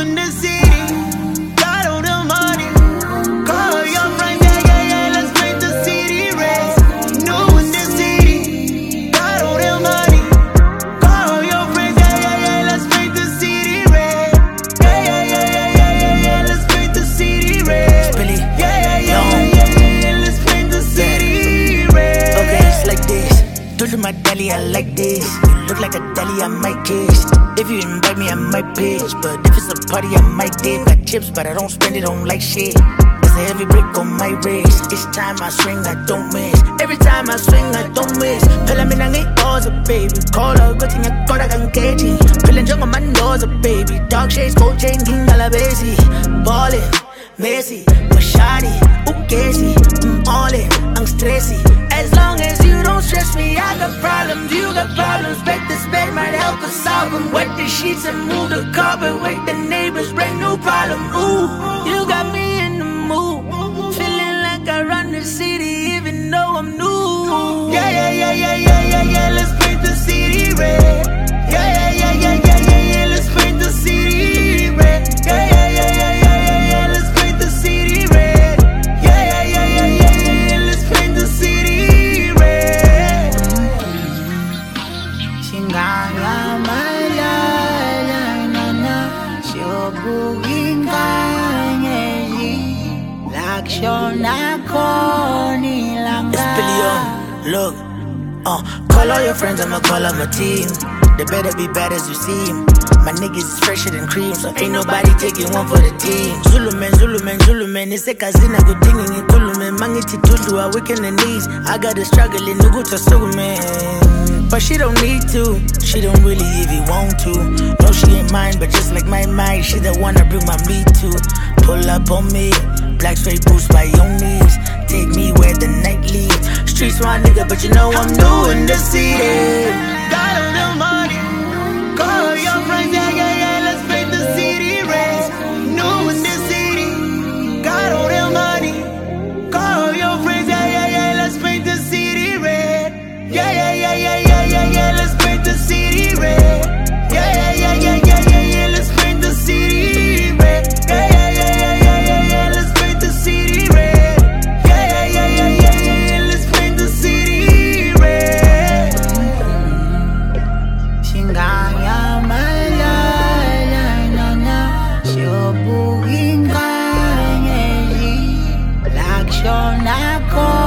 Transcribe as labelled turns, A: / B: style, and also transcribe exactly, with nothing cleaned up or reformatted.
A: in the city, got all the money. Call your friends, yeah, yeah, yeah, let's paint the city red. New in the city, got all the money. Call your friends, yeah, yeah, yeah, let's paint the city red. Yeah, yeah, yeah, yeah, yeah, yeah, yeah, let's paint the city red.
B: Really?
A: Yeah, yeah, yeah, yeah, yeah, yeah, yeah, let's paint the city red.
B: Okay, it's like this. Do to my deli, I like this. You look like a deli, I might kiss. If you invite me, I might pitch. But if it's a party, I might dip. Got chips, but I don't spend it on like shit. It's a heavy brick on my wrist. Each time I swing, I don't miss. Every time I swing, I don't miss. Pela me nang a baby. Call out, good thing I got a gang cagey. Pela jung on my nose, a baby. Dog shades, gold chain, king alabesi. Ballin', messy, mashadi, ukesi. I'm all in, I'm stressy. As long as you don't stress me, I got problems, you got problems. Bet this bed might help us solve them. Wet the sheets and move the carpet. Wake the neighbors, brand new problem. Ooh, you got me in the mood. Feeling like I run the city even though I'm new.
A: Yeah, yeah, yeah, yeah, yeah, yeah, yeah, let's paint the city red. Yeah, yeah, yeah, yeah, yeah, yeah, yeah, let's paint the city red. Yeah, yeah, yeah, yeah, yeah, yeah, yeah, let's paint the city red. Yeah, yeah, yeah, yeah, yeah, yeah, yeah, let's paint the city red.
C: Singaya malaya na na shobugin kanyezi laksyon ako nilang
B: It's Billion, look, uh, call all your friends, I'ma call up my team. They better be bad as you seem. My niggas is fresher than cream, so ain't nobody taking one for the team. Zuluman, Zuluman, Zuluman, it's a kazina good thing in Tuluman. Mangiti Tulu, I weaken the knees. I got a struggle in Nuguta Suguman. But she don't need to, she don't really even want to. No, she ain't mine, but just like my mind, she the one I bring my meat to. Pull up on me, black straight boots by your knees. Take me where the night leads. Streets my nigga, but you know I'm new in the city.
A: Got all the money. Call your friends, yeah, yeah, yeah, let's paint the city red. New in the city, got all the money. Call your friends, yeah, yeah, yeah, let's paint the city red. Yeah, yeah, yeah, yeah, yeah, yeah, yeah, let's paint the city red. Yeah, yeah, yeah, yeah, yeah, yeah, yeah, let's paint the city red. Yeah, yeah, yeah, yeah, yeah, yeah, yeah, let's paint the city red. Yeah, yeah, yeah, yeah, yeah, yeah, yeah, let's paint the city red.
C: Singaya malaya na na shobugin kanyezi laksyon ako